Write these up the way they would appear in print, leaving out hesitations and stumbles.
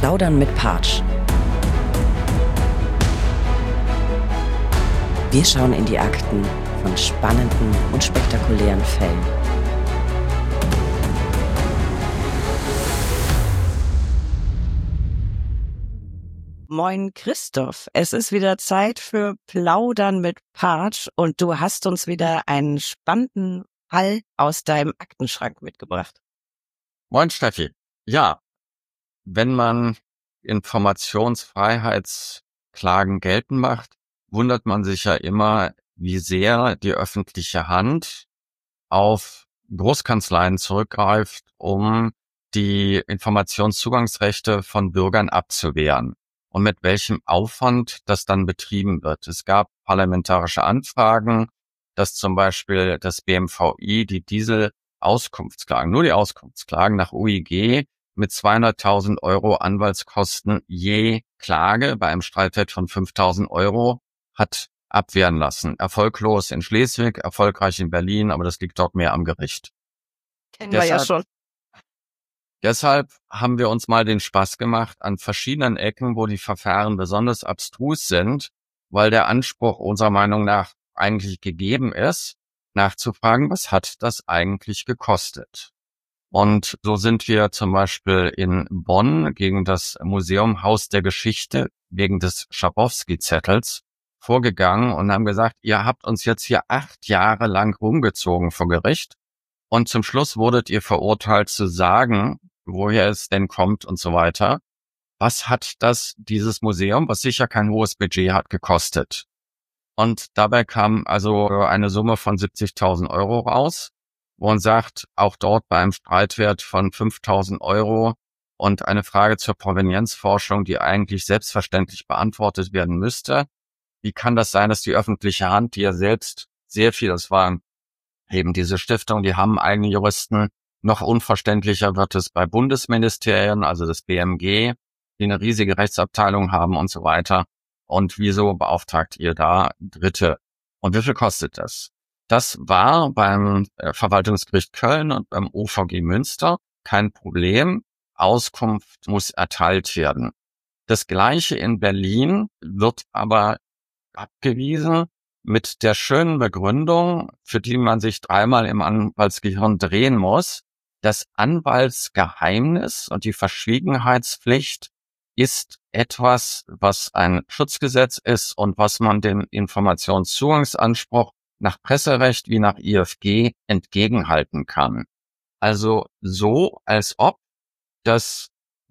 Plaudern mit Partsch. Wir schauen in die Akten von spannenden und spektakulären Fällen. Moin Christoph, es ist wieder Zeit für Plaudern mit Partsch und du hast uns wieder einen spannenden Fall aus deinem Aktenschrank mitgebracht. Moin Steffi. Ja, wenn man Informationsfreiheitsklagen geltend macht, wundert man sich ja immer, wie sehr die öffentliche Hand auf Großkanzleien zurückgreift, um die Informationszugangsrechte von Bürgern abzuwehren und mit welchem Aufwand das dann betrieben wird. Es gab parlamentarische Anfragen, dass zum Beispiel das BMVI die Diesel-Auskunftsklagen, nur die Auskunftsklagen nach UIG mit 200.000 € Anwaltskosten je Klage bei einem Streitwert von 5.000 € hat abwehren lassen. Erfolglos in Schleswig, erfolgreich in Berlin, aber das liegt dort mehr am Gericht. Kennen wir ja schon. Deshalb haben wir uns mal den Spaß gemacht, an verschiedenen Ecken, wo die Verfahren besonders abstrus sind, weil der Anspruch unserer Meinung nach eigentlich gegeben ist, nachzufragen, was hat das eigentlich gekostet? Und so sind wir zum Beispiel in Bonn gegen das Museum Haus der Geschichte wegen des Schabowski-Zettels vorgegangen und haben gesagt, ihr habt uns jetzt hier 8 Jahre lang rumgezogen vor Gericht und zum Schluss wurdet ihr verurteilt zu sagen, woher es denn kommt und so weiter. Was hat dieses Museum, was sicher kein hohes Budget hat, gekostet? Und dabei kam also eine Summe von 70.000 € raus, wo man sagt, auch dort bei einem Streitwert von 5.000 € und eine Frage zur Provenienzforschung, die eigentlich selbstverständlich beantwortet werden müsste. Wie kann das sein, dass die öffentliche Hand, die ja selbst sehr viel, das waren eben diese Stiftung, die haben eigene Juristen, noch unverständlicher wird es bei Bundesministerien, also das BMG, die eine riesige Rechtsabteilung haben und so weiter. Und wieso beauftragt ihr da Dritte? Und wie viel kostet das? Das war beim Verwaltungsgericht Köln und beim OVG Münster kein Problem. Auskunft muss erteilt werden. Das Gleiche in Berlin wird aber abgewiesen mit der schönen Begründung, für die man sich 3-mal im Anwaltsgehirn drehen muss. Das Anwaltsgeheimnis und die Verschwiegenheitspflicht ist etwas, was ein Schutzgesetz ist und was man dem Informationszugangsanspruch nach Presserecht wie nach IFG entgegenhalten kann. Also so, als ob das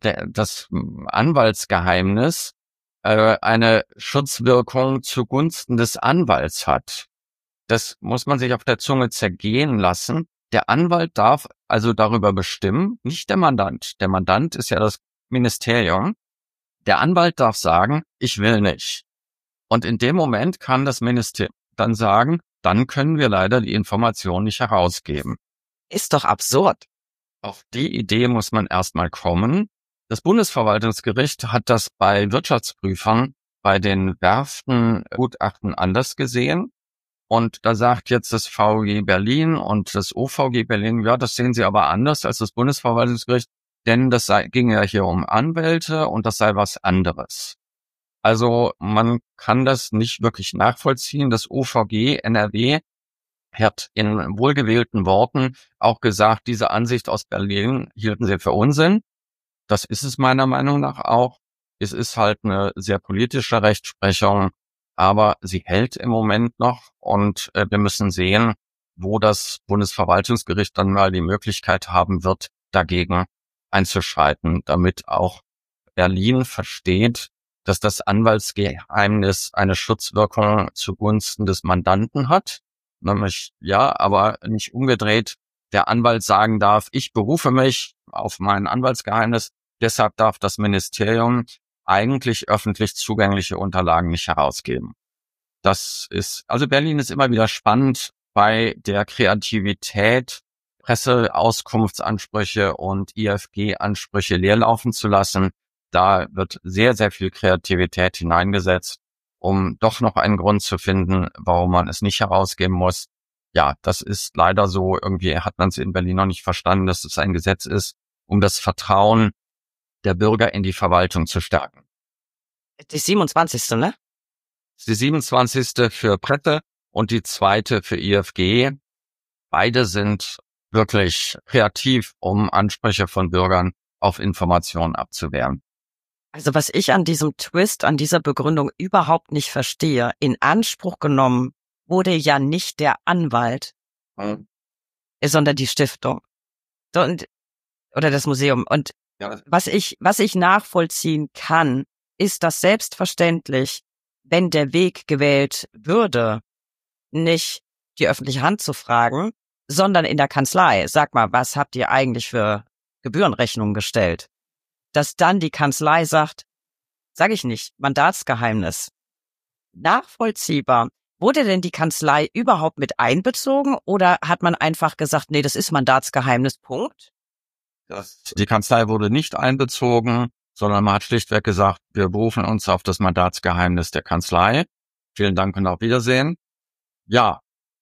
Anwaltsgeheimnis eine Schutzwirkung zugunsten des Anwalts hat. Das muss man sich auf der Zunge zergehen lassen. Der Anwalt darf also darüber bestimmen, nicht der Mandant. Der Mandant ist ja das Ministerium. Der Anwalt darf sagen, ich will nicht. Und in dem Moment kann das Ministerium dann sagen, dann können wir leider die Information nicht herausgeben. Ist doch absurd. Auf die Idee muss man erstmal kommen. Das Bundesverwaltungsgericht hat das bei Wirtschaftsprüfern bei den Werftengutachten anders gesehen. Und da sagt jetzt das VG Berlin und das OVG Berlin, ja, das sehen sie aber anders als das Bundesverwaltungsgericht, denn ging ja hier um Anwälte und das sei was anderes. Also man kann das nicht wirklich nachvollziehen. Das OVG NRW hat in wohlgewählten Worten auch gesagt, diese Ansicht aus Berlin hielten sie für Unsinn. Das ist es meiner Meinung nach auch. Es ist halt eine sehr politische Rechtsprechung, aber sie hält im Moment noch und wir müssen sehen, wo das Bundesverwaltungsgericht dann mal die Möglichkeit haben wird, dagegen einzuschreiten, damit auch Berlin versteht, dass das Anwaltsgeheimnis eine Schutzwirkung zugunsten des Mandanten hat. Nämlich, ja, aber nicht umgedreht, der Anwalt sagen darf, ich berufe mich auf mein Anwaltsgeheimnis, deshalb darf das Ministerium eigentlich öffentlich zugängliche Unterlagen nicht herausgeben. Also Berlin ist immer wieder spannend bei der Kreativität, Presseauskunftsansprüche und IFG-Ansprüche leerlaufen zu lassen. Da wird sehr, sehr viel Kreativität hineingesetzt, um doch noch einen Grund zu finden, warum man es nicht herausgeben muss. Ja, das ist leider so. Irgendwie hat man es in Berlin noch nicht verstanden, dass es ein Gesetz ist, um das Vertrauen der Bürger in die Verwaltung zu stärken. Die 27., ne? Die 27. für Presse und die 2. für IFG. Beide sind wirklich kreativ, um Ansprüche von Bürgern auf Informationen abzuwehren. Also was ich an diesem Twist, an dieser Begründung überhaupt nicht verstehe, in Anspruch genommen wurde ja nicht der Anwalt, sondern die Stiftung oder das Museum. Und was ich nachvollziehen kann, ist, dass selbstverständlich, wenn der Weg gewählt würde, nicht die öffentliche Hand zu fragen, sondern in der Kanzlei, sag mal, was habt ihr eigentlich für Gebührenrechnungen gestellt? Dass dann die Kanzlei sagt, sage ich nicht, Mandatsgeheimnis. Nachvollziehbar. Wurde denn die Kanzlei überhaupt mit einbezogen oder hat man einfach gesagt, nee, das ist Mandatsgeheimnis, Punkt? Die Kanzlei wurde nicht einbezogen, sondern man hat schlichtweg gesagt, wir berufen uns auf das Mandatsgeheimnis der Kanzlei. Vielen Dank und auf Wiedersehen. Ja,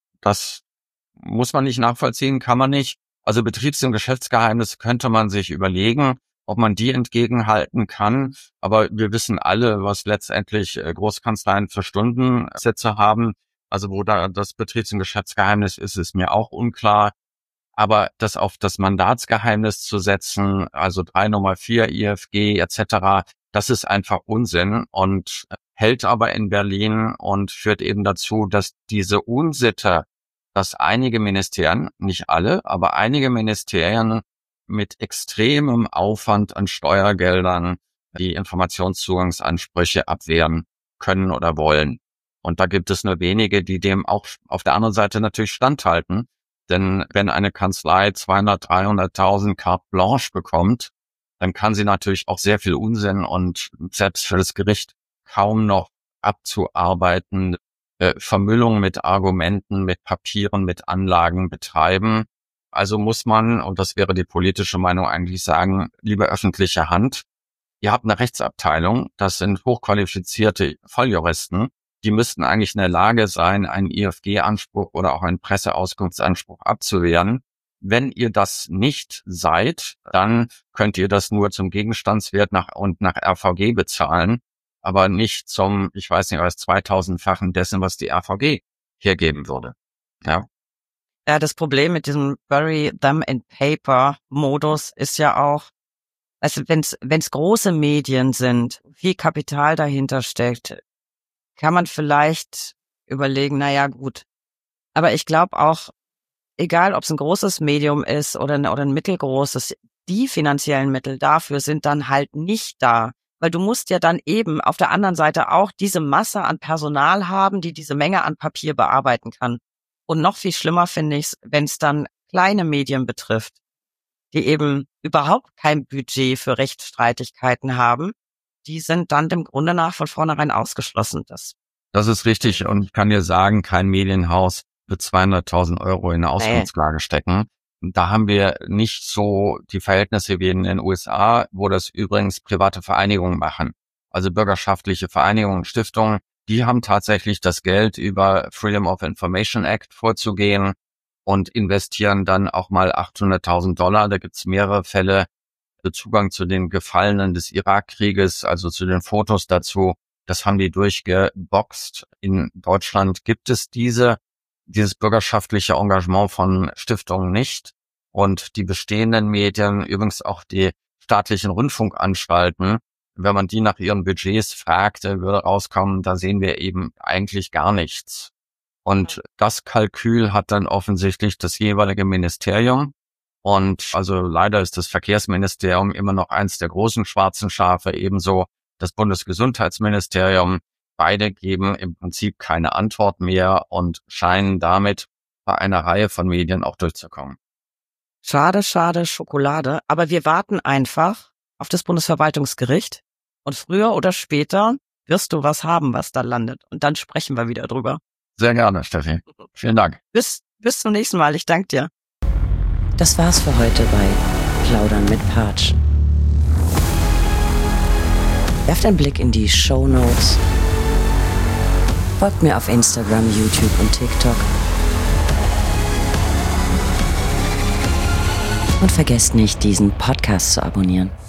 das muss man nicht nachvollziehen, kann man nicht. Also Betriebs- und Geschäftsgeheimnisse könnte man sich überlegen, ob man die entgegenhalten kann. Aber wir wissen alle, was letztendlich Großkanzleien für Stundensätze haben. Also wo da das Betriebs- und Geschäftsgeheimnis ist mir auch unklar. Aber das auf das Mandatsgeheimnis zu setzen, also 3 Nummer 4 IFG etc., das ist einfach Unsinn und hält aber in Berlin und führt eben dazu, dass diese Unsitte, dass einige Ministerien, nicht alle, aber einige Ministerien mit extremem Aufwand an Steuergeldern die Informationszugangsansprüche abwehren können oder wollen. Und da gibt es nur wenige, die dem auch auf der anderen Seite natürlich standhalten. Denn wenn eine Kanzlei 200.000, 300.000 carte blanche bekommt, dann kann sie natürlich auch sehr viel Unsinn und selbst für das Gericht kaum noch abzuarbeiten, Vermüllung mit Argumenten, mit Papieren, mit Anlagen betreiben. Also muss man, und das wäre die politische Meinung, eigentlich sagen, liebe öffentliche Hand, ihr habt eine Rechtsabteilung, das sind hochqualifizierte Volljuristen, die müssten eigentlich in der Lage sein, einen IFG-Anspruch oder auch einen Presseauskunftsanspruch abzuwehren. Wenn ihr das nicht seid, dann könnt ihr das nur zum Gegenstandswert nach RVG bezahlen, aber nicht zum, ich weiß nicht, als 2000-fachen dessen, was die RVG hergeben würde. Ja. Ja, das Problem mit diesem Bury them in paper Modus ist ja auch, also wenn's große Medien sind, viel Kapital dahinter steckt, kann man vielleicht überlegen, naja, gut. Aber ich glaube auch, egal ob es ein großes Medium ist oder ein mittelgroßes, die finanziellen Mittel dafür sind dann halt nicht da. Weil du musst ja dann eben auf der anderen Seite auch diese Masse an Personal haben, die diese Menge an Papier bearbeiten kann. Und noch viel schlimmer finde ich es, wenn es dann kleine Medien betrifft, die eben überhaupt kein Budget für Rechtsstreitigkeiten haben. Die sind dann dem Grunde nach von vornherein ausgeschlossen. Das ist richtig und ich kann dir sagen, kein Medienhaus wird 200.000 Euro in eine Auskunftsklage stecken. Da haben wir nicht so die Verhältnisse wie in den USA, wo das übrigens private Vereinigungen machen. Also bürgerschaftliche Vereinigungen, Stiftungen, die haben tatsächlich das Geld über Freedom of Information Act vorzugehen und investieren dann auch mal $800.000. Da gibt's mehrere Fälle. Zugang zu den Gefallenen des Irakkrieges, also zu den Fotos dazu, das haben die durchgeboxt. In Deutschland gibt es dieses bürgerschaftliche Engagement von Stiftungen nicht. Und die bestehenden Medien, übrigens auch die staatlichen Rundfunkanstalten, wenn man die nach ihren Budgets fragt, würde rauskommen, da sehen wir eben eigentlich gar nichts. Und das Kalkül hat dann offensichtlich das jeweilige Ministerium. Und also leider ist das Verkehrsministerium immer noch eins der großen schwarzen Schafe, ebenso das Bundesgesundheitsministerium. Beide geben im Prinzip keine Antwort mehr und scheinen damit bei einer Reihe von Medien auch durchzukommen. Schade, Schokolade. Aber wir warten einfach auf das Bundesverwaltungsgericht und früher oder später wirst du was haben, was da landet. Und dann sprechen wir wieder drüber. Sehr gerne, Steffi. Vielen Dank. Bis zum nächsten Mal. Ich danke dir. Das war's für heute bei Plaudern mit Patsch. Werft einen Blick in die Shownotes. Folgt mir auf Instagram, YouTube und TikTok. Und vergesst nicht, diesen Podcast zu abonnieren.